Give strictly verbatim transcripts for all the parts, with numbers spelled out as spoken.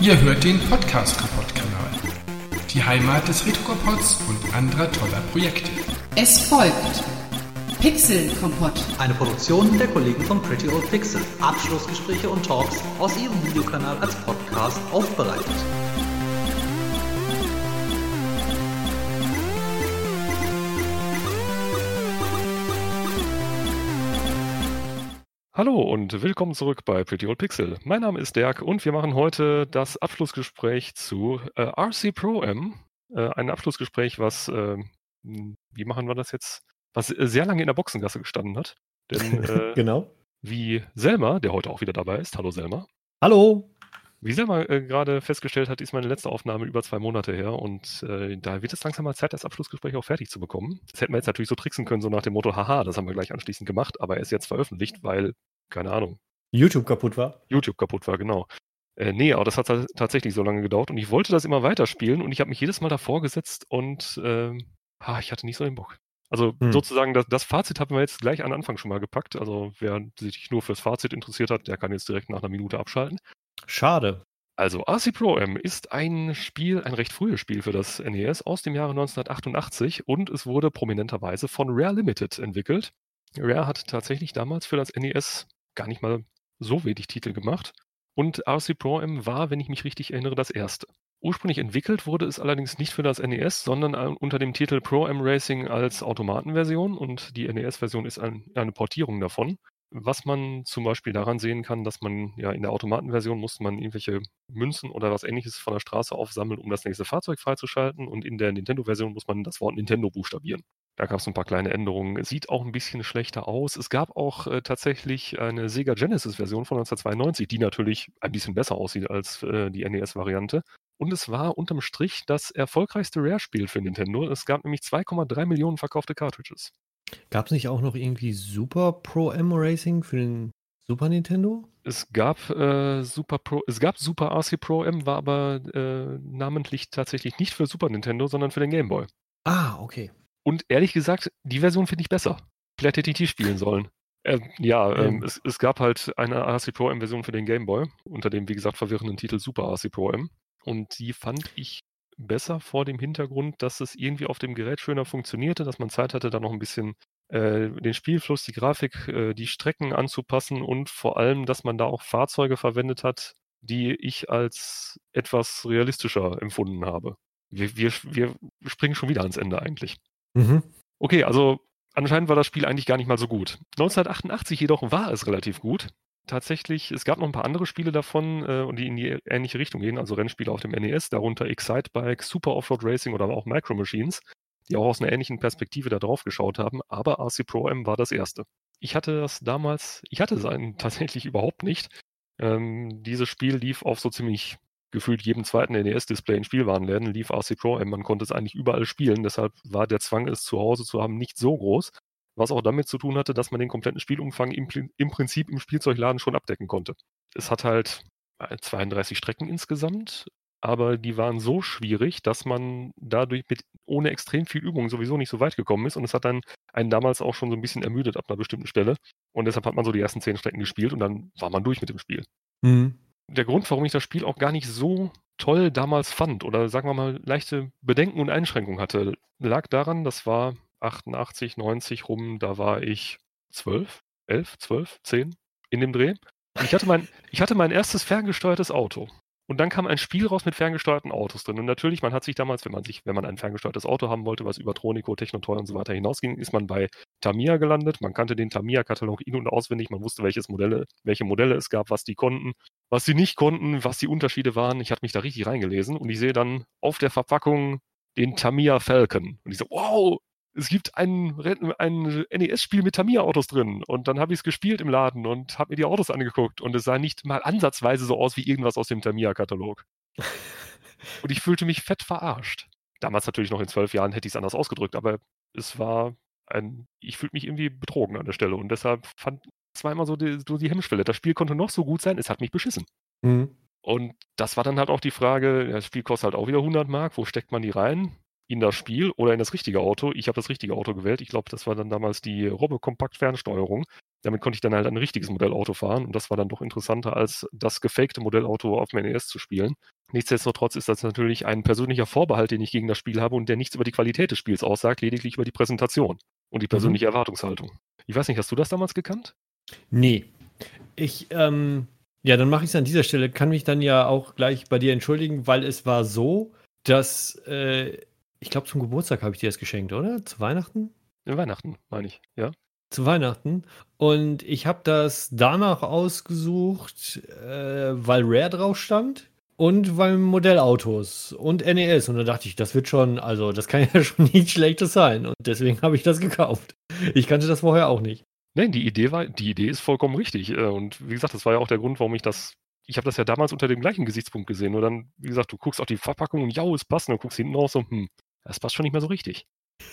Ihr hört den Podcast-Kompott-Kanal. Die Heimat des Retro-Kompotts und anderer toller Projekte. Es folgt Pixel-Kompott. Eine Produktion der Kollegen von Pretty Old Pixel. Abschlussgespräche und Talks aus ihrem Videokanal als Podcast aufbereitet. Hallo und willkommen zurück bei Pretty Old Pixel. Mein Name ist Dirk und wir machen heute das Abschlussgespräch zu äh, R C Pro-Am. Äh, ein Abschlussgespräch, was, äh, wie machen wir das jetzt, was äh, sehr lange in der Boxengasse gestanden hat. Denn äh, genau. Wie Selma, der heute auch wieder dabei ist, hallo Selma. Hallo. Wie Selma äh, gerade festgestellt hat, ist meine letzte Aufnahme über zwei Monate her und äh, da wird es langsam mal Zeit, das Abschlussgespräch auch fertig zu bekommen. Das hätten wir jetzt natürlich so tricksen können, so nach dem Motto, haha, das haben wir gleich anschließend gemacht, aber er ist jetzt veröffentlicht, weil, keine Ahnung. YouTube kaputt war? YouTube kaputt war, genau. Äh, nee, aber das hat t- tatsächlich so lange gedauert und ich wollte das immer weiterspielen und ich habe mich jedes Mal davor gesetzt und äh, ha, ich hatte nicht so den Bock. Also hm. sozusagen, das, das Fazit haben wir jetzt gleich am Anfang schon mal gepackt. Also wer sich nur fürs Fazit interessiert hat, der kann jetzt direkt nach einer Minute abschalten. Schade. Also R C Pro-Am ist ein Spiel, ein recht frühes Spiel für das N E S aus dem Jahre neunzehnhundertachtundachtzig und es wurde prominenterweise von Rare Limited entwickelt. Rare hat tatsächlich damals für das N E S gar nicht mal so wenig Titel gemacht und R C Pro-Am war, wenn ich mich richtig erinnere, das erste. Ursprünglich entwickelt wurde es allerdings nicht für das N E S, sondern unter dem Titel Pro-Am Racing als Automatenversion und die N E S-Version ist ein, eine Portierung davon. Was man zum Beispiel daran sehen kann, dass man ja in der Automatenversion musste man irgendwelche Münzen oder was Ähnliches von der Straße aufsammeln, um das nächste Fahrzeug freizuschalten und in der Nintendo-Version muss man das Wort Nintendo buchstabieren. Da gab es ein paar kleine Änderungen. Sieht auch ein bisschen schlechter aus. Es gab auch äh, tatsächlich eine Sega Genesis-Version von neunzehnhundertzweiundneunzig, die natürlich ein bisschen besser aussieht als äh, die N E S-Variante. Und es war unterm Strich das erfolgreichste Rare-Spiel für Nintendo. Es gab nämlich zwei Komma drei Millionen verkaufte Cartridges. Gab es nicht auch noch irgendwie Super Pro-Am Racing für den Super Nintendo? Es gab äh, Super Pro, es gab Super R C Pro-Am, war aber äh, namentlich tatsächlich nicht für Super Nintendo, sondern für den Game Boy. Ah, okay. Und ehrlich gesagt, die Version finde ich besser. Vielleicht hätte ich die spielen sollen. Äh, ja, ähm, ähm. Es, es gab halt eine R C Pro-Am-Version für den Game Boy, unter dem, wie gesagt, verwirrenden Titel Super R C Pro-Am. Und die fand ich besser vor dem Hintergrund, dass es irgendwie auf dem Gerät schöner funktionierte, dass man Zeit hatte, da noch ein bisschen äh, den Spielfluss, die Grafik, äh, die Strecken anzupassen und vor allem, dass man da auch Fahrzeuge verwendet hat, die ich als etwas realistischer empfunden habe. Wir, wir, wir springen schon wieder ans Ende eigentlich. Mhm. Okay, also anscheinend war das Spiel eigentlich gar nicht mal so gut. neunzehnhundertachtundachtzig jedoch war es relativ gut. Tatsächlich, es gab noch ein paar andere Spiele davon, äh, die in die ähnliche Richtung gehen, also Rennspiele auf dem N E S, darunter Excitebike, Super Offroad Racing oder auch Micro Machines, die auch aus einer ähnlichen Perspektive da drauf geschaut haben, aber R C Pro-Am war das erste. Ich hatte das damals, ich hatte es tatsächlich überhaupt nicht. Ähm, dieses Spiel lief auf so ziemlich gefühlt jedem zweiten N E S-Display in Spielwarenläden, lief R C Pro-Am, man konnte es eigentlich überall spielen, deshalb war der Zwang, es zu Hause zu haben, nicht so groß. Was auch damit zu tun hatte, dass man den kompletten Spielumfang im, im Prinzip im Spielzeugladen schon abdecken konnte. Es hat halt zweiunddreißig Strecken insgesamt, aber die waren so schwierig, dass man dadurch mit ohne extrem viel Übung sowieso nicht so weit gekommen ist und es hat dann einen damals auch schon so ein bisschen ermüdet ab einer bestimmten Stelle und deshalb hat man so die ersten zehn Strecken gespielt und dann war man durch mit dem Spiel. Mhm. Der Grund, warum ich das Spiel auch gar nicht so toll damals fand oder sagen wir mal leichte Bedenken und Einschränkungen hatte, lag daran, das war achtundachtzig, neunzig rum, da war ich zwölf, elf, zwölf, zehn in dem Dreh. Und ich hatte mein, ich hatte mein erstes ferngesteuertes Auto. Und dann kam ein Spiel raus mit ferngesteuerten Autos drin. Und natürlich, man hat sich damals, wenn man sich, wenn man ein ferngesteuertes Auto haben wollte, was über Tronico, Technotoy und so weiter hinausging, ist man bei Tamiya gelandet. Man kannte den Tamiya-Katalog in- und auswendig. Man wusste, welches Modelle, welche Modelle es gab, was die konnten, was sie nicht konnten, was die Unterschiede waren. Ich hatte mich da richtig reingelesen. Und ich sehe dann auf der Verpackung den Tamiya Falcon. Und ich so, wow! Es gibt ein, ein N E S-Spiel mit Tamiya-Autos drin und dann habe ich es gespielt im Laden und habe mir die Autos angeguckt und es sah nicht mal ansatzweise so aus wie irgendwas aus dem Tamiya-Katalog. Und ich fühlte mich fett verarscht. Damals natürlich noch in zwölf Jahren hätte ich es anders ausgedrückt, aber es war ein, ich fühlte mich irgendwie betrogen an der Stelle und deshalb fand zweimal so die, so die Hemmschwelle. Das Spiel konnte noch so gut sein, es hat mich beschissen. Mhm. Und das war dann halt auch die Frage, das Spiel kostet halt auch wieder hundert Mark, wo steckt man die rein? In das Spiel oder in das richtige Auto. Ich habe das richtige Auto gewählt. Ich glaube, das war dann damals die Robokompakt-Fernsteuerung. Damit konnte ich dann halt ein richtiges Modellauto fahren und das war dann doch interessanter, als das gefakte Modellauto auf dem N E S zu spielen. Nichtsdestotrotz ist das natürlich ein persönlicher Vorbehalt, den ich gegen das Spiel habe und der nichts über die Qualität des Spiels aussagt, lediglich über die Präsentation und die persönliche mhm. Erwartungshaltung. Ich weiß nicht, hast du das damals gekannt? Nee. Ich, ähm, ja, dann mache ich es an dieser Stelle, kann mich dann ja auch gleich bei dir entschuldigen, weil es war so, dass, äh, ich glaube, zum Geburtstag habe ich dir das geschenkt, oder? Zu Weihnachten? Ja, Weihnachten, meine ich, ja. Zu Weihnachten. Und ich habe das danach ausgesucht, äh, weil Rare drauf stand und weil Modellautos und N E S. Und da dachte ich, das wird schon, also das kann ja schon nichts Schlechtes sein. Und deswegen habe ich das gekauft. Ich kannte das vorher auch nicht. Nein, die Idee war, die Idee ist vollkommen richtig. Und wie gesagt, das war ja auch der Grund, warum ich das, ich habe das ja damals unter dem gleichen Gesichtspunkt gesehen. Und dann, wie gesagt, du guckst auf die Verpackung und ja, es passt. Und dann guckst hinten raus so, hm, das passt schon nicht mehr so richtig.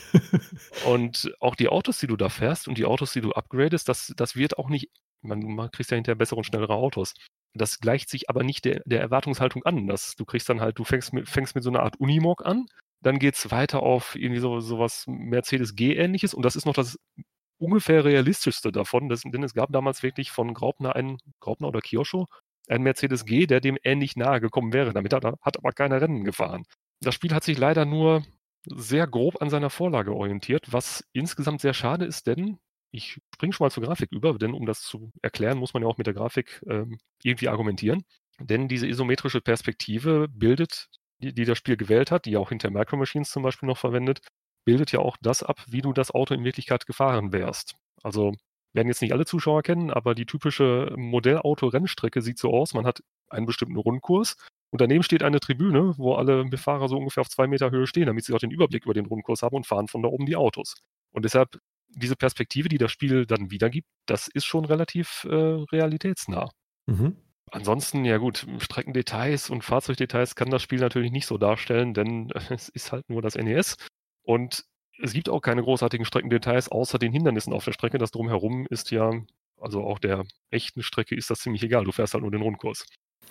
Und auch die Autos, die du da fährst und die Autos, die du upgradest, das, das wird auch nicht, man, man kriegst ja hinterher bessere und schnellere Autos. Das gleicht sich aber nicht der, der Erwartungshaltung an. Das, du kriegst dann halt, du fängst mit, fängst mit so einer Art Unimog an, dann geht's weiter auf irgendwie so sowas Mercedes G-ähnliches und das ist noch das ungefähr realistischste davon, das, denn es gab damals wirklich von Graupner einen, Graupner oder Kyosho, einen Mercedes G, der dem ähnlich nahe gekommen wäre. Damit hat, hat aber keiner Rennen gefahren. Das Spiel hat sich leider nur sehr grob an seiner Vorlage orientiert, was insgesamt sehr schade ist, denn ich springe schon mal zur Grafik über, denn um das zu erklären, muss man ja auch mit der Grafik ähm, irgendwie argumentieren. Denn diese isometrische Perspektive bildet, die, die das Spiel gewählt hat, die auch hinter Micro Machines zum Beispiel noch verwendet, bildet ja auch das ab, wie du das Auto in Wirklichkeit gefahren wärst. Also werden jetzt nicht alle Zuschauer kennen, aber die typische Modellauto-Rennstrecke sieht so aus, man hat einen bestimmten Rundkurs und daneben steht eine Tribüne, wo alle Fahrer so ungefähr auf zwei Meter Höhe stehen, damit sie auch den Überblick über den Rundkurs haben und fahren von da oben die Autos. Und deshalb diese Perspektive, die das Spiel dann wiedergibt, das ist schon relativ äh, realitätsnah. Mhm. Ansonsten, ja gut, Streckendetails und Fahrzeugdetails kann das Spiel natürlich nicht so darstellen, denn es ist halt nur das N E S. Und es gibt auch keine großartigen Streckendetails, außer den Hindernissen auf der Strecke. Das Drumherum ist ja, also auch der echten Strecke ist das ziemlich egal. Du fährst halt nur den Rundkurs.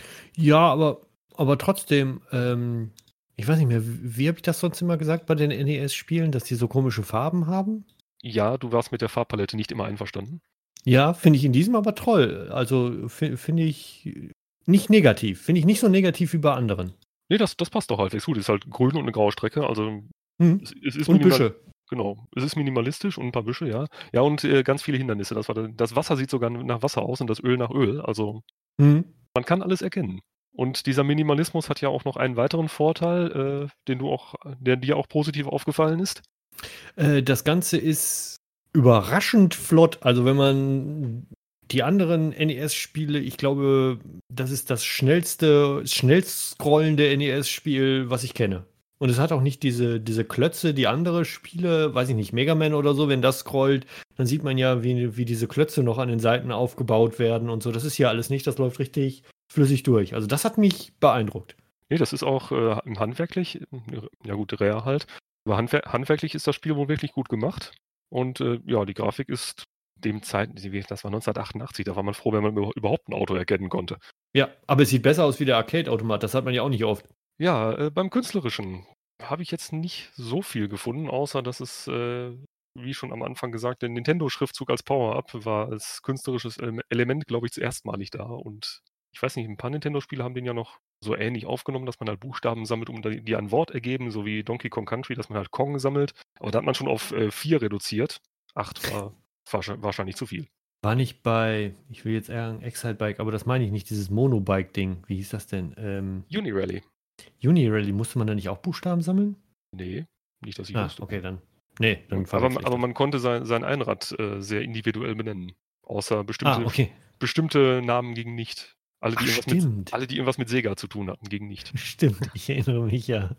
Ja, aber, aber trotzdem, ähm, ich weiß nicht mehr, wie, wie habe ich das sonst immer gesagt bei den N E S-Spielen, dass die so komische Farben haben? Ja, du warst mit der Farbpalette nicht immer einverstanden. Ja, finde ich in diesem aber toll. Also finde ich nicht negativ. Finde ich nicht so negativ wie bei anderen. Nee, das, das passt doch halbwegs gut. Es ist halt grün und eine graue Strecke, also hm. es, es ist und Büsche. Genau, es ist minimalistisch und ein paar Büsche, ja. Ja, und äh, ganz viele Hindernisse. Das, war, das Wasser sieht sogar nach Wasser aus und das Öl nach Öl. Also hm. man kann alles erkennen. Und dieser Minimalismus hat ja auch noch einen weiteren Vorteil, äh, den du auch, der dir auch positiv aufgefallen ist. Äh, das Ganze ist überraschend flott. Also wenn man die anderen N E S-Spiele, ich glaube, das ist das schnellste, schnellst scrollende N E S-Spiel, was ich kenne. Und es hat auch nicht diese, diese Klötze, die andere Spiele, weiß ich nicht, Mega Man oder so, wenn das scrollt, dann sieht man ja, wie, wie diese Klötze noch an den Seiten aufgebaut werden und so. Das ist hier alles nicht, das läuft richtig flüssig durch. Also das hat mich beeindruckt. Nee, das ist auch äh, handwerklich, ja gut, Rare halt, aber handwer- handwerklich ist das Spiel wohl wirklich gut gemacht. Und äh, ja, die Grafik ist dem Zeit, das war neunzehnhundertachtundachtzig, da war man froh, wenn man überhaupt ein Auto erkennen konnte. Ja, aber es sieht besser aus wie der Arcade-Automat, das hat man ja auch nicht oft. Ja, äh, beim Künstlerischen habe ich jetzt nicht so viel gefunden, außer dass es, äh, wie schon am Anfang gesagt, der Nintendo-Schriftzug als Power-Up war als künstlerisches Ele- Element, glaube ich, zuerst malig da. Und ich weiß nicht, ein paar Nintendo-Spiele haben den ja noch so ähnlich aufgenommen, dass man halt Buchstaben sammelt, um die ein Wort ergeben, so wie Donkey Kong Country, dass man halt Kong sammelt. Aber da hat man schon auf äh, vier reduziert. Acht war wahrscheinlich zu viel. War nicht bei, ich will jetzt eher ein Excite-Bike, aber das meine ich nicht, dieses Monobike-Ding. Wie hieß das denn? Ähm, Unirally. Unirally, musste man da nicht auch Buchstaben sammeln? Nee, nicht, dass ich ah, wusste. okay, dann. Nee, dann aber, aber man konnte sein, sein Einrad äh, sehr individuell benennen. Außer bestimmte, ah, okay. bestimmte Namen gingen nicht. Alle die, Ach, irgendwas mit, alle, die irgendwas mit Sega zu tun hatten, gingen nicht. Stimmt, ich erinnere mich, ja.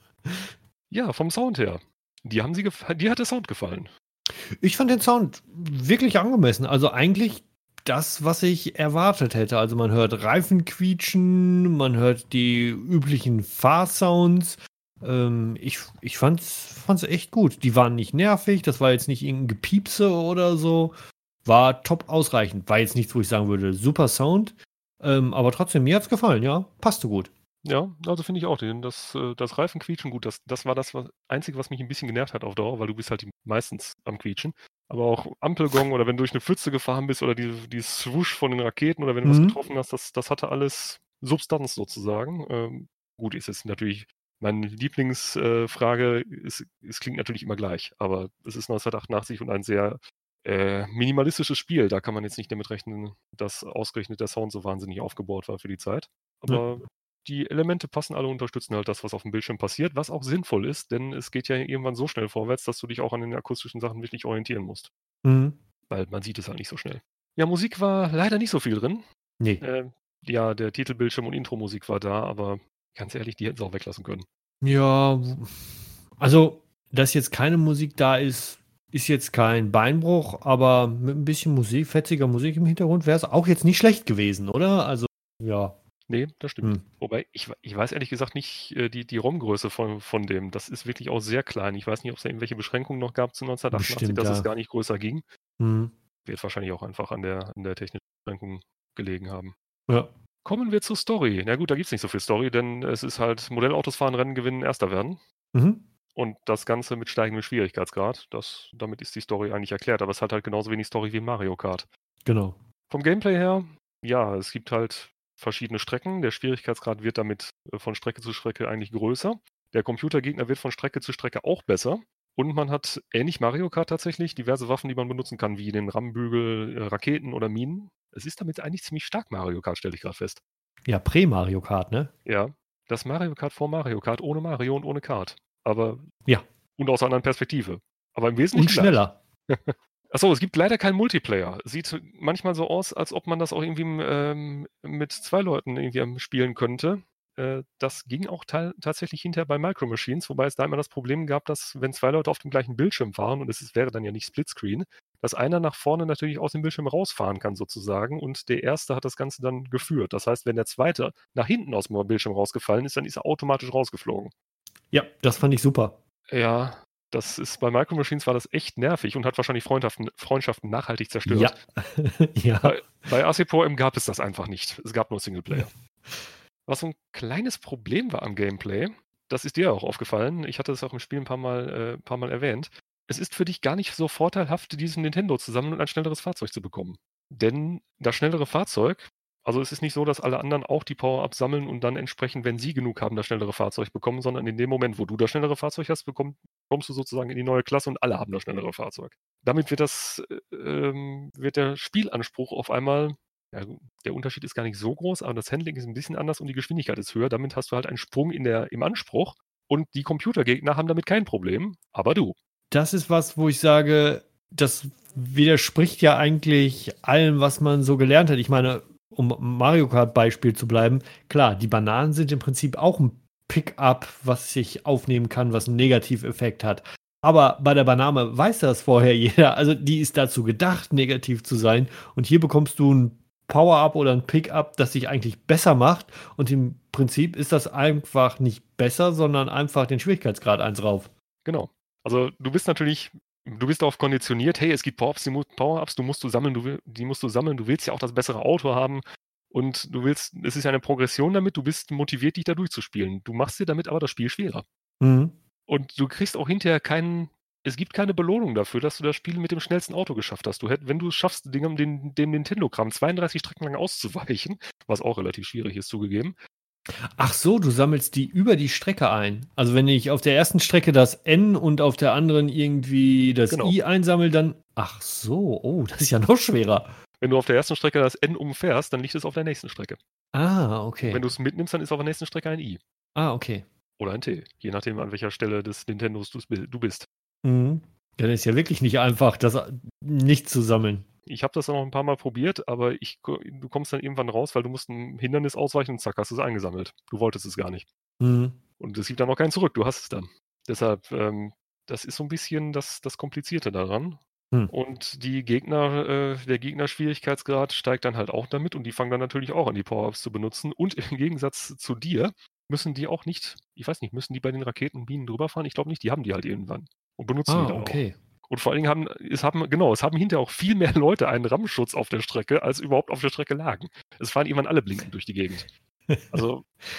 Ja, vom Sound her. Die haben sie gef- dir hat der Sound gefallen. Ich fand den Sound wirklich angemessen. Also eigentlich das, was ich erwartet hätte. Also man hört Reifen quietschen, man hört die üblichen Fahrsounds. Ähm, ich ich fand's, fand's echt gut. Die waren nicht nervig, das war jetzt nicht irgendein Gepiepse oder so. War top ausreichend. War jetzt nichts, wo ich sagen würde, super Sound. Ähm, aber trotzdem, mir hat's gefallen, ja. Passte gut. Ja, also finde ich auch, den, das, äh, das Reifenquietschen, gut, das, das war das was, Einzige, was mich ein bisschen genervt hat auf Dauer, weil du bist halt die, meistens am Quietschen. Aber auch Ampelgong oder wenn du durch eine Pfütze gefahren bist oder die, die Swoosh von den Raketen oder wenn du was Mhm. getroffen hast, das, das hatte alles Substanz sozusagen. Ähm, gut, ist jetzt natürlich, meine Lieblingsfrage, äh, ist, es klingt natürlich immer gleich, aber es ist neunzehnhundertachtundachtzig und ein sehr äh, minimalistisches Spiel. Da kann man jetzt nicht damit rechnen, dass ausgerechnet der Sound so wahnsinnig aufgebaut war für die Zeit. Aber die Elemente passen alle, unterstützen halt das, was auf dem Bildschirm passiert, was auch sinnvoll ist, denn es geht ja irgendwann so schnell vorwärts, dass du dich auch an den akustischen Sachen wirklich orientieren musst. Mhm. Weil man sieht es halt nicht so schnell. Ja, Musik war leider nicht so viel drin. Nee. Äh, ja, der Titelbildschirm und Intro-Musik war da, aber ganz ehrlich, die hätten sie auch weglassen können. Ja, w- also, dass jetzt keine Musik da ist, ist jetzt kein Beinbruch, aber mit ein bisschen Musik, fetziger Musik im Hintergrund wäre es auch jetzt nicht schlecht gewesen, oder? Also, ja. Nee, das stimmt. Hm. Wobei, ich, we- ich weiß ehrlich gesagt nicht äh, die, die ROM-Größe von, von dem. Das ist wirklich auch sehr klein. Ich weiß nicht, ob es da irgendwelche Beschränkungen noch gab zu neunzehnhundertachtundachtzig, Bestimmt, dass ja. es gar nicht größer ging. Hm. Wird wahrscheinlich auch einfach an der, an der technischen Beschränkung gelegen haben. Ja. Kommen wir zur Story. Na gut, da gibt es nicht so viel Story, denn es ist halt Modellautos fahren, Rennen gewinnen, Erster werden. Mhm. Und das Ganze mit steigendem Schwierigkeitsgrad. Das, damit ist die Story eigentlich erklärt, aber es hat halt genauso wenig Story wie Mario Kart. Genau. Vom Gameplay her, ja, es gibt halt verschiedene Strecken. Der Schwierigkeitsgrad wird damit äh, von Strecke zu Strecke eigentlich größer. Der Computergegner wird von Strecke zu Strecke auch besser. Und man hat, ähnlich Mario Kart tatsächlich, diverse Waffen, die man benutzen kann, wie den Rammbügel, äh, Raketen oder Minen. Es ist damit eigentlich ziemlich stark Mario Kart, stelle ich gerade fest. Ja, Prä-Mario Kart, ne? Ja, das Mario Kart vor Mario Kart, ohne Mario und ohne Kart. Aber, Ja. und aus einer anderen Perspektive. Aber im Wesentlichen Und gleich. schneller. Achso, es gibt leider keinen Multiplayer. Sieht manchmal so aus, als ob man das auch irgendwie ähm, mit zwei Leuten irgendwie am spielen könnte. Äh, das ging auch ta- tatsächlich hinterher bei Micro Machines, wobei es da immer das Problem gab, dass wenn zwei Leute auf dem gleichen Bildschirm waren, und es ist, wäre dann ja nicht Splitscreen, dass einer nach vorne natürlich aus dem Bildschirm rausfahren kann sozusagen und der Erste hat das Ganze dann geführt. Das heißt, wenn der Zweite nach hinten aus dem Bildschirm rausgefallen ist, dann ist er automatisch rausgeflogen. Ja, das fand ich super. Ja, das ist bei Micro Machines war das echt nervig und hat wahrscheinlich Freundschaften, Freundschaften nachhaltig zerstört. Ja. ja. Bei, bei A C P O M gab es das einfach nicht. Es gab nur Singleplayer. Was so ein kleines Problem war am Gameplay, das ist dir auch aufgefallen, ich hatte es auch im Spiel ein paar Mal, äh, ein paar Mal erwähnt, es ist für dich gar nicht so vorteilhaft, diesen Nintendo zu sammeln und ein schnelleres Fahrzeug zu bekommen. Denn das schnellere Fahrzeug, also es ist nicht so, dass alle anderen auch die Power-Ups sammeln und dann entsprechend, wenn sie genug haben, das schnellere Fahrzeug bekommen, sondern in dem Moment, wo du das schnellere Fahrzeug hast, bekomm, kommst du sozusagen in die neue Klasse und alle haben das schnellere Fahrzeug. Damit wird das, äh, ähm, wird der Spielanspruch auf einmal, ja, der Unterschied ist gar nicht so groß, aber das Handling ist ein bisschen anders und die Geschwindigkeit ist höher. Damit hast du halt einen Sprung in der, im Anspruch und die Computergegner haben damit kein Problem, aber du. Das ist was, wo ich sage, das widerspricht ja eigentlich allem, was man so gelernt hat. Ich meine, um Mario Kart Beispiel zu bleiben, klar, die Bananen sind im Prinzip auch ein Pickup, was sich aufnehmen kann, was einen Negativeffekt hat. Aber bei der Banane weiß das vorher jeder. Also die ist dazu gedacht, negativ zu sein. Und hier bekommst du ein Power-Up oder ein Pick-Up, das sich eigentlich besser macht. Und im Prinzip ist das einfach nicht besser, sondern einfach den Schwierigkeitsgrad eins rauf. Genau. Also du bist natürlich, du bist darauf konditioniert, hey, es gibt Power-Ups, die, mu- Power-Ups, du musst du sammeln, du will, die musst du sammeln, du willst ja auch das bessere Auto haben und du willst, es ist eine Progression damit, du bist motiviert, dich da durchzuspielen. Du machst dir damit aber das Spiel schwerer. Mhm. Und du kriegst auch hinterher keinen, es gibt keine Belohnung dafür, dass du das Spiel mit dem schnellsten Auto geschafft hast. Du hätt, wenn du es schaffst, dem, dem, dem Nintendo-Kram zweiunddreißig Strecken lang auszuweichen, was auch relativ schwierig ist zugegeben. Ach so, du sammelst die über die Strecke ein. Also wenn ich auf der ersten Strecke das N und auf der anderen irgendwie das Genau. I einsammle, dann... Ach so, oh, das ist ja noch schwerer. Wenn du auf der ersten Strecke das N umfährst, dann liegt es auf der nächsten Strecke. Ah, okay. Wenn du es mitnimmst, dann ist auf der nächsten Strecke ein I. Ah, okay. Oder ein T, je nachdem, an welcher Stelle des Nintendos du's bi- du bist. Mhm. Dann ist ja wirklich nicht einfach, das nicht zu sammeln. Ich habe das dann noch ein paar Mal probiert, aber ich, ko- du kommst dann irgendwann raus, weil du musst ein Hindernis ausweichen und zack, hast du es eingesammelt. Du wolltest es gar nicht. Mhm. Und es gibt dann auch keinen zurück, du hast es dann. Deshalb, ähm, das ist so ein bisschen das, das Komplizierte daran. Hm. Und die Gegner, äh, der Gegnerschwierigkeitsgrad steigt dann halt auch damit und die fangen dann natürlich auch an, die Power-Ups zu benutzen. Und im Gegensatz zu dir müssen die auch nicht, ich weiß nicht, müssen die bei den Raketen und Minen drüber fahren? Ich glaube nicht, die haben die halt irgendwann und benutzen die Ah, dann auch. okay. Und vor allen Dingen haben, es haben, genau, es haben hinterher auch viel mehr Leute einen Rammschutz auf der Strecke, als überhaupt auf der Strecke lagen. Es fahren irgendwann alle blinkend durch die Gegend. Also,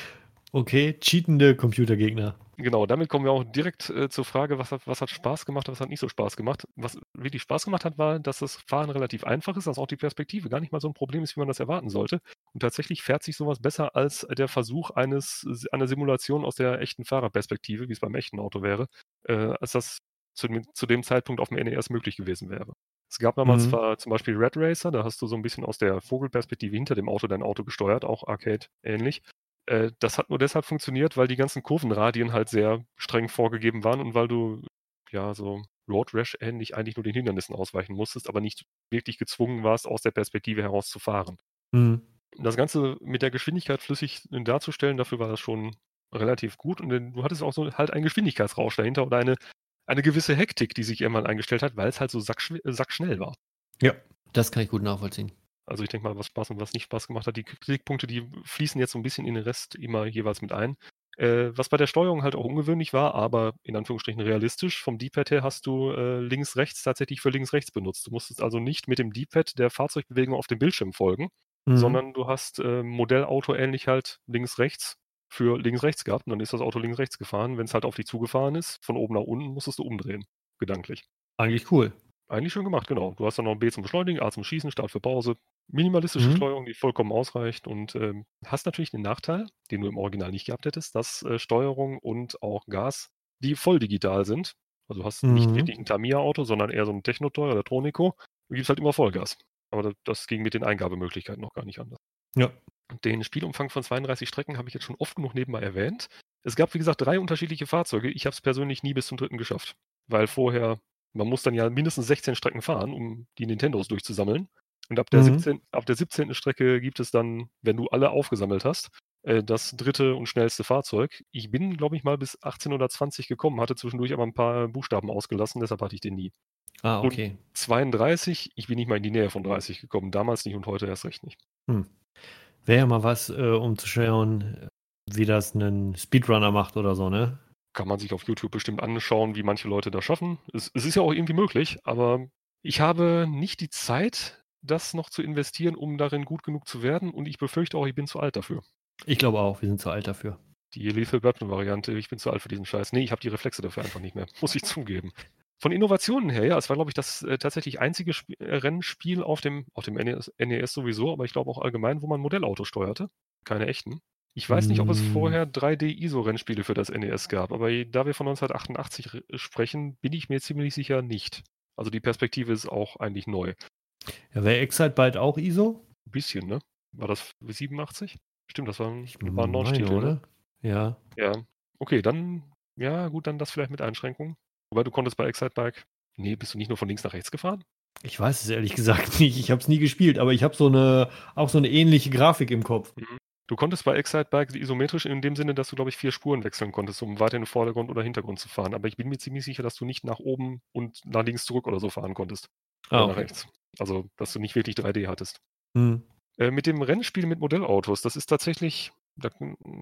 Okay, cheatende Computergegner. Genau, damit kommen wir auch direkt äh, zur Frage, was hat, was hat Spaß gemacht, was hat nicht so Spaß gemacht. Was wirklich Spaß gemacht hat, war, dass das Fahren relativ einfach ist, dass auch die Perspektive gar nicht mal so ein Problem ist, wie man das erwarten sollte. Und tatsächlich fährt sich sowas besser als der Versuch eines einer Simulation aus der echten Fahrerperspektive, wie es beim echten Auto wäre, äh, als das zu dem, zu dem Zeitpunkt auf dem N E S möglich gewesen wäre. Es gab damals Mhm. zwar zum Beispiel Red Racer, da hast du so ein bisschen aus der Vogelperspektive hinter dem Auto dein Auto gesteuert, auch Arcade ähnlich. Äh, das hat nur deshalb funktioniert, weil die ganzen Kurvenradien halt sehr streng vorgegeben waren und weil du ja so Road Rash ähnlich eigentlich nur den Hindernissen ausweichen musstest, aber nicht wirklich gezwungen warst, aus der Perspektive heraus zu fahren. Mhm. Das Ganze mit der Geschwindigkeit flüssig darzustellen, dafür war das schon relativ gut. Und dann, du hattest auch so halt einen Geschwindigkeitsrausch dahinter oder eine, eine gewisse Hektik, die sich irgendwann eingestellt hat, weil es halt so sackschw- sackschnell war. Ja, das kann ich gut nachvollziehen. Also ich denke mal, was Spaß und was nicht Spaß gemacht hat. Die Kritikpunkte, die fließen jetzt so ein bisschen in den Rest immer jeweils mit ein. Äh, was bei der Steuerung halt auch ungewöhnlich war, aber in Anführungsstrichen realistisch. Vom D-Pad her hast du äh, links-rechts tatsächlich für links-rechts benutzt. Du musstest also nicht mit dem D-Pad der Fahrzeugbewegung auf dem Bildschirm folgen, Mhm. sondern du hast äh, Modellauto ähnlich halt links-rechts für links-rechts gehabt und dann ist das Auto links-rechts gefahren. Wenn es halt auf dich zugefahren ist, von oben nach unten, musstest du umdrehen, gedanklich. Eigentlich cool. Eigentlich schön gemacht, genau. Du hast dann noch B zum Beschleunigen, A zum Schießen, Start für Pause. Minimalistische Mhm. Steuerung, die vollkommen ausreicht und ähm, hast natürlich den Nachteil, den du im Original nicht gehabt hättest, dass äh, Steuerung und auch Gas, die voll digital sind. Also du hast nicht Mhm. wirklich ein Tamiya-Auto, sondern eher so ein Technotoy oder Tronico. Du gibst halt immer Vollgas. Aber das, das ging mit den Eingabemöglichkeiten noch gar nicht anders. Ja. Den Spielumfang von zweiunddreißig Strecken habe ich jetzt schon oft genug nebenbei erwähnt. Es gab, wie gesagt, drei unterschiedliche Fahrzeuge. Ich habe es persönlich nie bis zum dritten geschafft, weil vorher, man muss dann ja mindestens sechzehn Strecken fahren, um die Nintendos durchzusammeln. Und ab der, Mhm. siebzehn, ab der siebzehnten Strecke gibt es dann, wenn du alle aufgesammelt hast, äh, das dritte und schnellste Fahrzeug. Ich bin, glaube ich, mal bis achtzehn oder zwanzig gekommen, hatte zwischendurch aber ein paar Buchstaben ausgelassen, deshalb hatte ich den nie. Ah, Und okay. zweiunddreißig, ich bin nicht mal in die Nähe von dreißig gekommen, damals nicht und heute erst recht nicht. Hm. Wäre ja mal was, äh, um zu schauen, wie das ein Speedrunner macht oder so, ne? Kann man sich auf YouTube bestimmt anschauen, wie manche Leute das schaffen. Es, es ist ja auch irgendwie möglich, aber ich habe nicht die Zeit, das noch zu investieren, um darin gut genug zu werden und ich befürchte auch, ich bin zu alt dafür. Ich glaube auch, wir sind zu alt dafür. Die Lethal Weapon Variante, ich bin zu alt für diesen Scheiß. Nee, ich habe die Reflexe dafür einfach nicht mehr, muss ich zugeben. Von Innovationen her, ja, es war, glaube ich, das äh, tatsächlich einzige Sp äh, Rennspiel auf dem, auf dem N E S, N E S sowieso, aber ich glaube auch allgemein, wo man Modellautos steuerte. Keine echten. Ich weiß nicht, ob es Mm. vorher drei D I S O-Rennspiele für das N E S gab, aber da wir von neunzehnhundertachtundachtzig re- sprechen, bin ich mir ziemlich sicher nicht. Also die Perspektive ist auch eigentlich neu. Ja, wäre Excite bald auch I S O? Ein bisschen, ne? War das siebenundachtzig? Stimmt, das war ein, Ich war ein meine, Launch-Titel, ne? oder? Ja. Ja. Okay, dann, ja, gut, dann das vielleicht mit Einschränkungen. Wobei du konntest bei Excitebike, nee, bist du nicht nur von links nach rechts gefahren? Ich weiß es ehrlich gesagt nicht. Ich habe es nie gespielt, aber ich habe so eine, auch so eine ähnliche Grafik im Kopf. Mhm. Du konntest bei Excitebike isometrisch in dem Sinne, dass du, glaube ich, vier Spuren wechseln konntest, um weiter in den Vordergrund oder Hintergrund zu fahren. Aber ich bin mir ziemlich sicher, dass du nicht nach oben und nach links zurück oder so fahren konntest. Ah, Oder nach okay. rechts. Also, dass du nicht wirklich drei D hattest. Hm. Äh, mit dem Rennspiel mit Modellautos, das ist tatsächlich, da,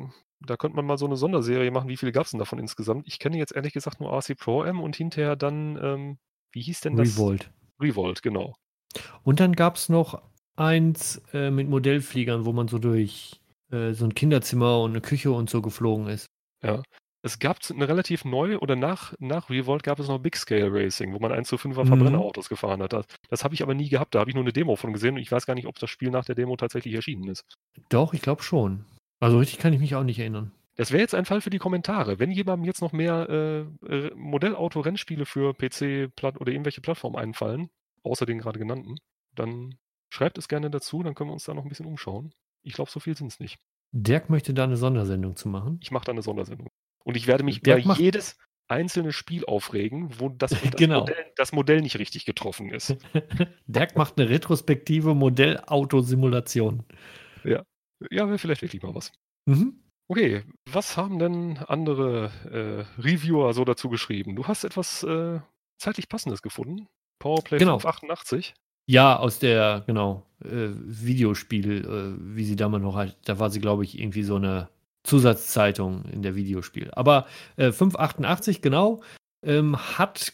da könnte man mal so eine Sonderserie machen. Wie viele gab es denn davon insgesamt? Ich kenne jetzt ehrlich gesagt nur R C Pro M und hinterher dann, ähm, wie hieß denn das? Revolt. Revolt, genau. Und dann gab es noch eins äh, mit Modellfliegern, wo man so durch äh, so ein Kinderzimmer und eine Küche und so geflogen ist. Ja. Es gab eine relativ neue, oder nach, nach Revolt gab es noch Big Scale Racing, wo man eins zu fünfer Mhm. Verbrennerautos gefahren hat. Das, das habe ich aber nie gehabt. Da habe ich nur eine Demo von gesehen und ich weiß gar nicht, ob das Spiel nach der Demo tatsächlich erschienen ist. Doch, ich glaube schon. Also richtig kann ich mich auch nicht erinnern. Das wäre jetzt ein Fall für die Kommentare. Wenn jemandem jetzt noch mehr äh, äh, Modellauto-Rennspiele für P C Platt oder irgendwelche Plattformen einfallen, außer den gerade genannten, dann schreibt es gerne dazu, dann können wir uns da noch ein bisschen umschauen. Ich glaube, so viel sind es nicht. Dirk möchte da eine Sondersendung zu machen. Ich mache da eine Sondersendung. Und ich werde mich Dirk über macht- jedes einzelne Spiel aufregen, wo das, das, Genau. Modell, das Modell nicht richtig getroffen ist. Dirk macht eine retrospektive Modellautosimulation. Ja, wäre vielleicht wirklich mal was. Mhm. Okay, was haben denn andere äh, Reviewer so dazu geschrieben? Du hast etwas äh, zeitlich Passendes gefunden. Powerplay Genau. fünfhundertachtundachtzig. Ja, aus der, genau, äh, Videospiel, äh, wie sie damals noch halt, da war sie, glaube ich, irgendwie so eine Zusatzzeitung in der Videospiel. Aber äh, fünfhundertachtundachtzig, genau, ähm, hat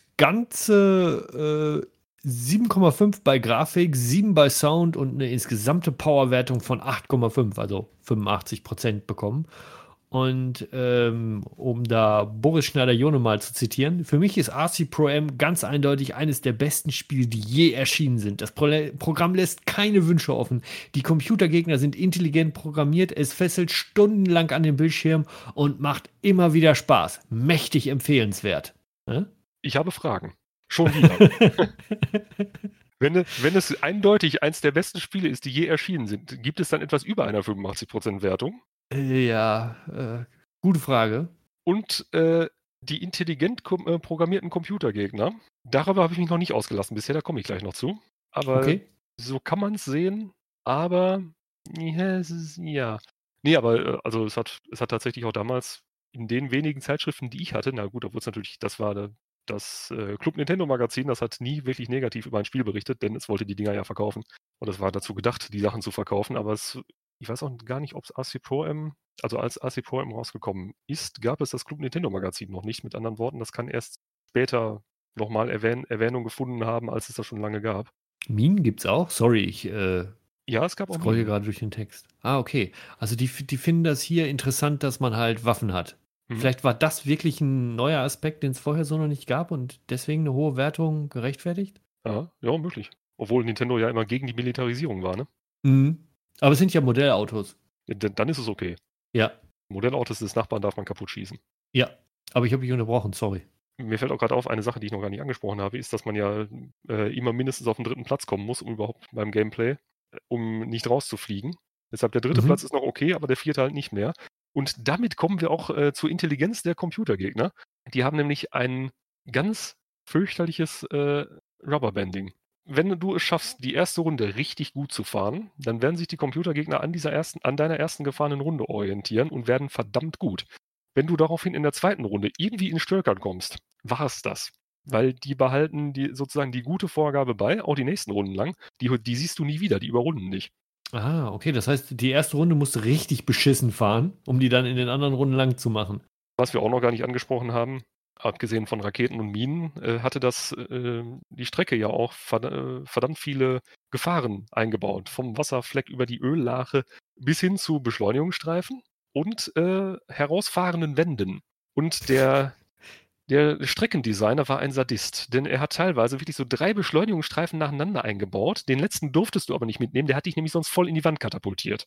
ganze äh, sieben Komma fünf bei Grafik, sieben bei Sound und eine insgesamte Powerwertung von acht Komma fünf, also fünfundachtzig Prozent bekommen. Und ähm, um da Boris Schneider-Jone mal zu zitieren, für mich ist R C Pro M ganz eindeutig eines der besten Spiele, die je erschienen sind. Das Pro- Programm lässt keine Wünsche offen. Die Computergegner sind intelligent programmiert, es fesselt stundenlang an den Bildschirm und macht immer wieder Spaß. Mächtig empfehlenswert. Ja? Ich habe Fragen. Schon wieder. wenn, es, wenn es eindeutig eins der besten Spiele ist, die je erschienen sind, gibt es dann etwas über einer fünfundachtzig Prozent Wertung? Ja, äh, gute Frage. Und äh, die intelligent kom- äh, programmierten Computergegner, darüber habe ich mich noch nicht ausgelassen bisher, da komme ich gleich noch zu. Aber Okay. so kann man es sehen, aber ja, es ist, ja. Nee, aber äh, also es hat, es hat tatsächlich auch damals in den wenigen Zeitschriften, die ich hatte, na gut, obwohl es natürlich, das war da- das äh, Club Nintendo Magazin, das hat nie wirklich negativ über ein Spiel berichtet, denn es wollte die Dinger ja verkaufen. Und es war dazu gedacht, die Sachen zu verkaufen, aber es, ich weiß auch gar nicht, ob es R C Pro M, also als R C Pro M rausgekommen ist, gab es das Club Nintendo Magazin noch nicht. Mit anderen Worten, das kann erst später nochmal Erwähn Erwähnung gefunden haben, als es das schon lange gab. Minen gibt's auch? Sorry, ich äh, Ja, es gab auch scroll hier Minen. gerade durch den Text. Ah, okay. Also die, die finden das hier interessant, dass man halt Waffen hat. Mhm. Vielleicht war das wirklich ein neuer Aspekt, den es vorher so noch nicht gab und deswegen eine hohe Wertung gerechtfertigt? Ja, ja, möglich. Obwohl Nintendo ja immer gegen die Militarisierung war, ne? Mhm. Aber es sind ja Modellautos. Ja, dann dann ist es okay. Ja, Modellautos des Nachbarn darf man kaputt schießen. ja. Aber ich habe dich unterbrochen, sorry. Mir fällt auch gerade auf, eine Sache, die ich noch gar nicht angesprochen habe, ist, dass man ja äh, immer mindestens auf den dritten Platz kommen muss, um überhaupt beim Gameplay, äh, um nicht rauszufliegen. Deshalb der dritte Mhm. Platz ist noch okay, aber der vierte halt nicht mehr. Und damit kommen wir auch äh, zur Intelligenz der Computergegner. Die haben nämlich ein ganz fürchterliches äh, Rubberbanding. Wenn du es schaffst, die erste Runde richtig gut zu fahren, dann werden sich die Computergegner an dieser ersten, an deiner ersten gefahrenen Runde orientieren und werden verdammt gut. Wenn du daraufhin in der zweiten Runde irgendwie in Stolpern kommst, war es das. Weil die behalten die, sozusagen die gute Vorgabe bei, auch die nächsten Runden lang. Die, die siehst du nie wieder, die überrunden dich. Ah, okay. Das heißt, die erste Runde musst du richtig beschissen fahren, um die dann in den anderen Runden lang zu machen. Was wir auch noch gar nicht angesprochen haben, abgesehen von Raketen und Minen, äh, hatte das äh, die Strecke ja auch verd äh, verdammt viele Gefahren eingebaut. Vom Wasserfleck über die Öllache bis hin zu Beschleunigungsstreifen und äh, herausfahrenden Wänden. Und der, der Streckendesigner war ein Sadist, denn er hat teilweise wirklich so drei Beschleunigungsstreifen nacheinander eingebaut. Den letzten durftest du aber nicht mitnehmen, der hat dich nämlich sonst voll in die Wand katapultiert.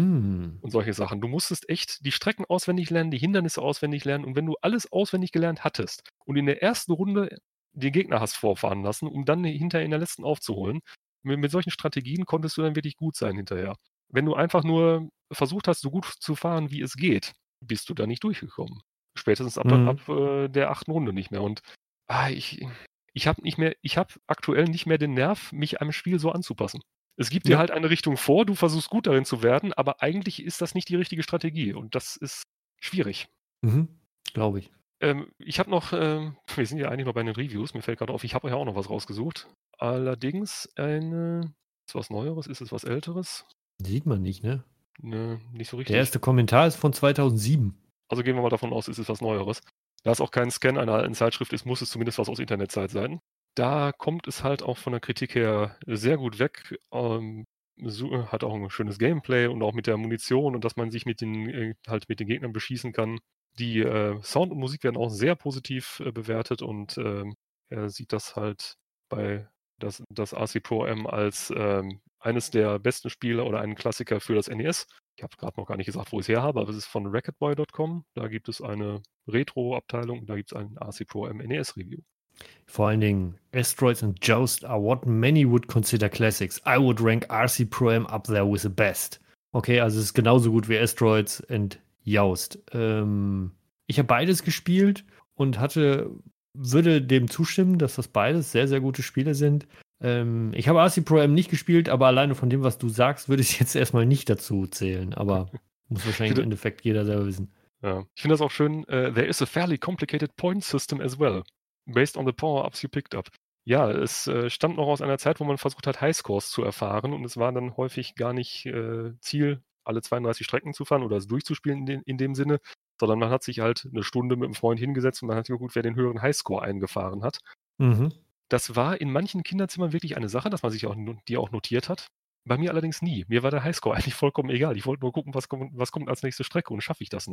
Hm. Und solche Sachen. Du musstest echt die Strecken auswendig lernen, die Hindernisse auswendig lernen. Und wenn du alles auswendig gelernt hattest und in der ersten Runde den Gegner hast vorfahren lassen, um dann hinterher in der letzten aufzuholen, mit, mit solchen Strategien konntest du dann wirklich gut sein hinterher. Wenn du einfach nur versucht hast, so gut zu fahren, wie es geht, bist du da nicht durchgekommen. Spätestens ab, Mhm. ab äh, der achten Runde nicht mehr. Und ah, ich, ich habe nicht mehr, ich habe aktuell nicht mehr den Nerv, mich einem Spiel so anzupassen. Es gibt dir Ja. halt eine Richtung vor, du versuchst gut darin zu werden, aber eigentlich ist das nicht die richtige Strategie und das ist schwierig. Mhm. Glaube ich. Ähm, ich habe noch, ähm, wir sind ja eigentlich noch bei den Reviews, mir fällt gerade auf, ich habe ja auch noch was rausgesucht. Allerdings eine, ist was Neueres, ist es was Älteres? Sieht man nicht, ne? Ne, nicht so richtig. Der erste Kommentar ist von zweitausendsieben. Also gehen wir mal davon aus, es ist was Neueres. Da es auch kein Scan einer alten Zeitschrift ist, muss es zumindest was aus Internetzeit sein. Da kommt es halt auch von der Kritik her sehr gut weg. Ähm, so, hat auch ein schönes Gameplay und auch mit der Munition und dass man sich mit den, äh, halt mit den Gegnern beschießen kann. Die äh, Sound und Musik werden auch sehr positiv äh, bewertet und ähm, er sieht das halt bei das, das R C Pro M als ähm, eines der besten Spiele oder einen Klassiker für das N E S. Ich habe gerade noch gar nicht gesagt, wo ich es her habe, aber es ist von Racketboy Punkt com. Da gibt es eine Retro-Abteilung und da gibt es ein R C Pro M N E S-Review. Vor allen Dingen, Asteroids and Joust are what many would consider classics. I would rank R C Pro M up there with the best. Okay, also es ist genauso gut wie Asteroids and Joust. Ähm, ich habe beides gespielt und hatte, würde dem zustimmen, dass das beides sehr, sehr gute Spiele sind. Ähm, ich habe R C Pro M nicht gespielt, aber alleine von dem, was du sagst, würde ich es jetzt erstmal nicht dazu zählen. Aber muss wahrscheinlich im Endeffekt jeder selber wissen. Ja. Ich finde das auch schön. Uh, there is a fairly complicated point system as well, based on the power-ups you picked up. Ja, es äh, stammt noch aus einer Zeit, wo man versucht hat, Highscores zu erfahren und es war dann häufig gar nicht äh, Ziel, alle zweiunddreißig Strecken zu fahren oder es durchzuspielen in, den, in dem Sinne, sondern man hat sich halt eine Stunde mit einem Freund hingesetzt und man hat geguckt, wer den höheren Highscore eingefahren hat. Mhm. Das war in manchen Kinderzimmern wirklich eine Sache, dass man sich auch, die auch notiert hat. Bei mir allerdings nie. Mir war der Highscore eigentlich vollkommen egal. Ich wollte nur gucken, was kommt, was kommt als nächste Strecke und schaffe ich das noch.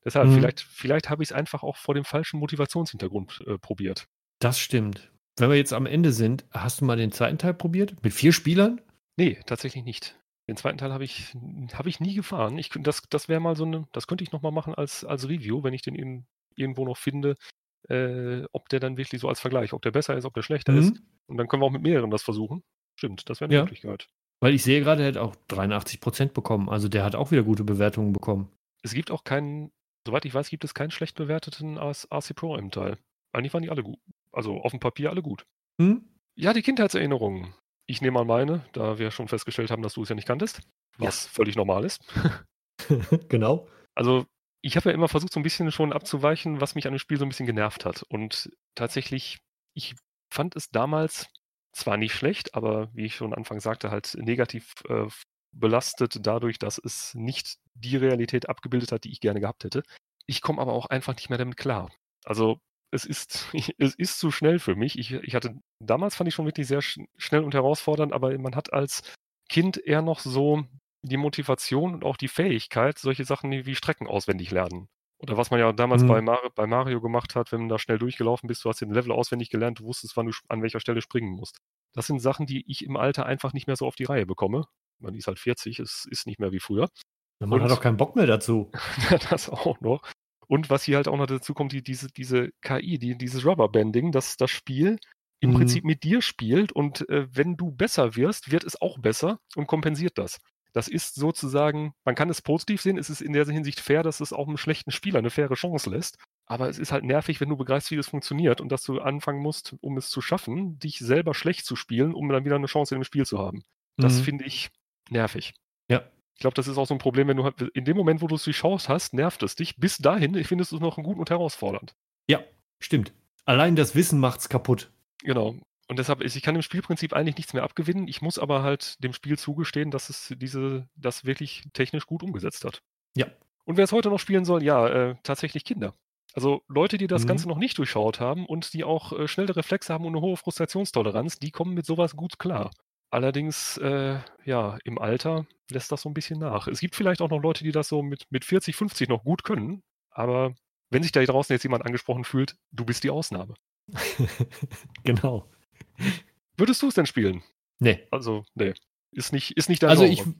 Deshalb, Mhm. vielleicht, vielleicht habe ich es einfach auch vor dem falschen Motivationshintergrund äh, probiert. Das stimmt. Wenn wir jetzt am Ende sind, hast du mal den zweiten Teil probiert? Mit vier Spielern? Nee, tatsächlich nicht. Den zweiten Teil habe ich, hab ich nie gefahren. Ich, könnt- das das wäre mal so eine, das könnte ich nochmal machen als, als Review, wenn ich den in, irgendwo noch finde, äh, ob der dann wirklich so als Vergleich, ob der besser ist, ob der schlechter ist. Mhm. Und dann können wir auch mit mehreren das versuchen. Stimmt, das wäre eine Ja. Möglichkeit. Weil ich sehe gerade, er hat auch dreiundachtzig Prozent bekommen. Also der hat auch wieder gute Bewertungen bekommen. Es gibt auch keinen, soweit ich weiß, gibt es keinen schlecht bewerteten R C Pro im Teil. Eigentlich waren die alle gut. Also auf dem Papier alle gut. Hm? Ja, die Kindheitserinnerungen. Ich nehme an meine, da wir schon festgestellt haben, dass du es ja nicht kanntest, was völlig normal ist. Genau. Also ich habe ja immer versucht, so ein bisschen schon abzuweichen, was mich an dem Spiel so ein bisschen genervt hat. Und tatsächlich, ich fand es damals zwar nicht schlecht, aber wie ich schon Anfang sagte, halt negativ äh, belastet dadurch, dass es nicht die Realität abgebildet hat, die ich gerne gehabt hätte. Ich komme aber auch einfach nicht mehr damit klar. Also es ist, es ist zu schnell für mich. Ich, ich hatte, damals fand ich schon wirklich sehr sch- schnell und herausfordernd, aber man hat als Kind eher noch so die Motivation und auch die Fähigkeit, solche Sachen wie wie Strecken auswendig lernen. Oder was man ja damals Mhm. bei, Mar bei Mario gemacht hat, wenn man da schnell durchgelaufen bist, du hast den Level auswendig gelernt, du wusstest, wann du sch- an welcher Stelle springen musst. Das sind Sachen, die ich im Alter einfach nicht mehr so auf die Reihe bekomme. Man ist halt vierzig, es ist nicht mehr wie früher. Man Und- hat auch keinen Bock mehr dazu. Das auch noch. Und was hier halt auch noch dazu kommt, die, diese, diese K I, die, dieses Rubberbanding, dass das Spiel im Mhm. Prinzip mit dir spielt und äh, wenn du besser wirst, wird es auch besser und kompensiert das. Das ist sozusagen, man kann es positiv sehen, es ist in der Hinsicht fair, dass es auch einem schlechten Spieler eine faire Chance lässt. Aber es ist halt nervig, wenn du begreifst, wie das funktioniert und dass du anfangen musst, um es zu schaffen, dich selber schlecht zu spielen, um dann wieder eine Chance in dem Spiel zu haben. Das Mhm. finde ich nervig. Ja. Ich glaube, das ist auch so ein Problem, wenn du halt in dem Moment, wo du es die Chance hast, nervt es dich. Bis dahin, ich finde es noch gut und herausfordernd. Ja, stimmt. Allein das Wissen macht's kaputt. Genau. Und deshalb ist, ich kann dem Spielprinzip eigentlich nichts mehr abgewinnen. Ich muss aber halt dem Spiel zugestehen, dass es diese, das wirklich technisch gut umgesetzt hat. Ja. Und wer es heute noch spielen soll, ja, äh, tatsächlich Kinder. Also Leute, die das Mhm. Ganze noch nicht durchschaut haben und die auch äh, schnelle Reflexe haben und eine hohe Frustrationstoleranz, die kommen mit sowas gut klar. Allerdings, äh, ja, im Alter lässt das so ein bisschen nach. Es gibt vielleicht auch noch Leute, die das so mit, mit vierzig, fünfzig noch gut können, aber wenn sich da draußen jetzt jemand angesprochen fühlt, du bist die Ausnahme. Genau. Würdest du es denn spielen? Nee. Also, nee. Ist nicht, ist nicht dein Also Genre. ich.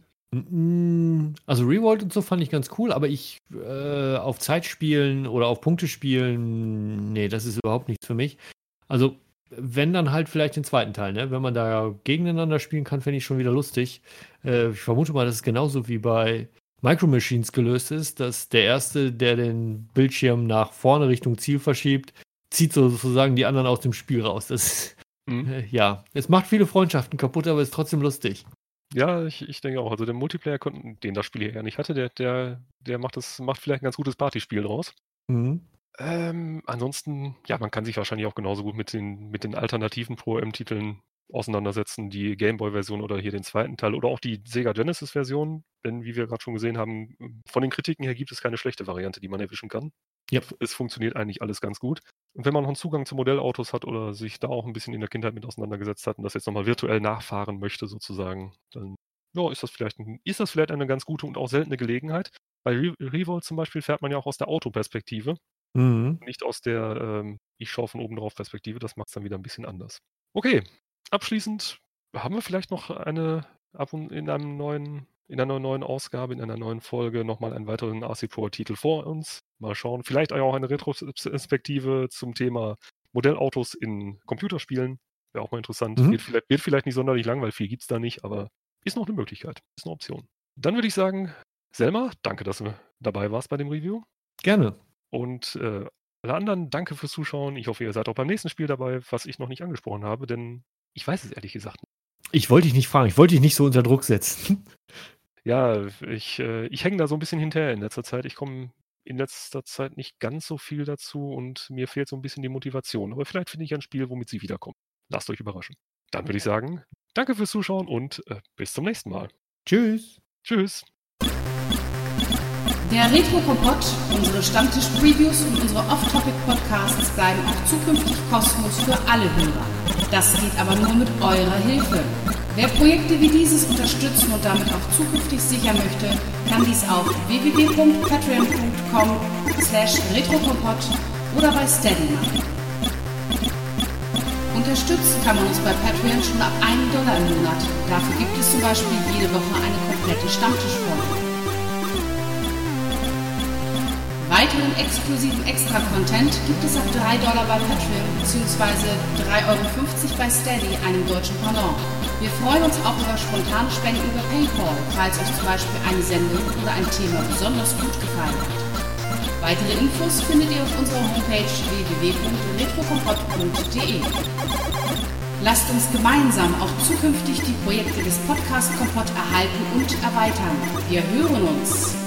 Mm, Also Revolt und so fand ich ganz cool, aber ich äh, auf Zeit spielen oder auf Punkte spielen, nee, das ist überhaupt nichts für mich. Also, wenn dann halt vielleicht den zweiten Teil, ne? Wenn man da gegeneinander spielen kann, fände ich schon wieder lustig. Äh, ich vermute mal, dass es genauso wie bei Micro Machines gelöst ist, dass der Erste, der den Bildschirm nach vorne Richtung Ziel verschiebt, zieht sozusagen die anderen aus dem Spiel raus. Das Mhm. äh, ja, es macht viele Freundschaften kaputt, aber ist trotzdem lustig. Ja, ich, ich denke auch. Also der Multiplayer, konnten, den das Spiel hier eher nicht hatte, der, der, der macht, das, macht vielleicht ein ganz gutes Partyspiel draus. Mhm. Ähm, ansonsten, ja, man kann sich wahrscheinlich auch genauso gut mit den, mit den alternativen Pro-M-Titeln auseinandersetzen, die Gameboy-Version oder hier den zweiten Teil oder auch die Sega Genesis-Version, denn wie wir gerade schon gesehen haben, von den Kritiken her gibt es keine schlechte Variante, die man erwischen kann. Yep. Es funktioniert eigentlich alles ganz gut. Und wenn man noch einen Zugang zu Modellautos hat oder sich da auch ein bisschen in der Kindheit mit auseinandergesetzt hat und das jetzt nochmal virtuell nachfahren möchte sozusagen, dann ja, ist das vielleicht ein, ist das vielleicht eine ganz gute und auch seltene Gelegenheit. Bei Re Revolt zum Beispiel fährt man ja auch aus der Autoperspektive, Mhm. nicht aus der ähm, ich schaue von oben drauf Perspektive. Das macht es dann wieder ein bisschen anders. Okay, abschließend haben wir vielleicht noch eine ab und in einem neuen, in einer neuen Ausgabe, in einer neuen Folge nochmal einen weiteren R C Pro-Titel vor uns. Mal schauen. Vielleicht auch eine Retrospektive zum Thema Modellautos in Computerspielen. Wäre auch mal interessant. Mhm. Wird, vielleicht, wird vielleicht nicht sonderlich lang, weil viel gibt es da nicht, aber ist noch eine Möglichkeit. Ist eine Option. Dann würde ich sagen, Selma, danke, dass du dabei warst bei dem Review. Gerne. Und äh, alle anderen, danke fürs Zuschauen. Ich hoffe, ihr seid auch beim nächsten Spiel dabei, was ich noch nicht angesprochen habe, denn ich weiß es ehrlich gesagt nicht. Ich wollte dich nicht fragen, ich wollte dich nicht so unter Druck setzen. Ja, ich, äh, ich hänge da so ein bisschen hinterher in letzter Zeit. Ich komme in letzter Zeit nicht ganz so viel dazu und mir fehlt so ein bisschen die Motivation. Aber vielleicht finde ich ein Spiel, womit sie wiederkommen. Lasst euch überraschen. Dann würde ich sagen, danke fürs Zuschauen und äh, bis zum nächsten Mal. Tschüss. Tschüss. Der Retro-Kompott, unsere Stammtisch-Previews und unsere Off-Topic-Podcasts bleiben auch zukünftig kostenlos für alle Hörer. Das geht aber nur mit eurer Hilfe. Wer Projekte wie dieses unterstützen und damit auch zukünftig sichern möchte, kann dies auf w w w punkt patreon punkt com slash retrokompott oder bei Steady machen. Unterstützen kann man uns bei Patreon schon ab einem Dollar im Monat. Dafür gibt es zum Beispiel jede Woche eine komplette Stammtischfolge. Weiteren exklusiven Extra-Content gibt es ab drei Dollar bei Patreon bzw. drei Euro fünfzig bei Steady, einem deutschen Pendant. Wir freuen uns auch über spontane Spenden über PayPal, falls euch zum Beispiel eine Sendung oder ein Thema besonders gut gefallen hat. Weitere Infos findet ihr auf unserer Homepage w w w punkt retrokompott punkt d e. Lasst uns gemeinsam auch zukünftig die Projekte des Podcast Kompott erhalten und erweitern. Wir hören uns!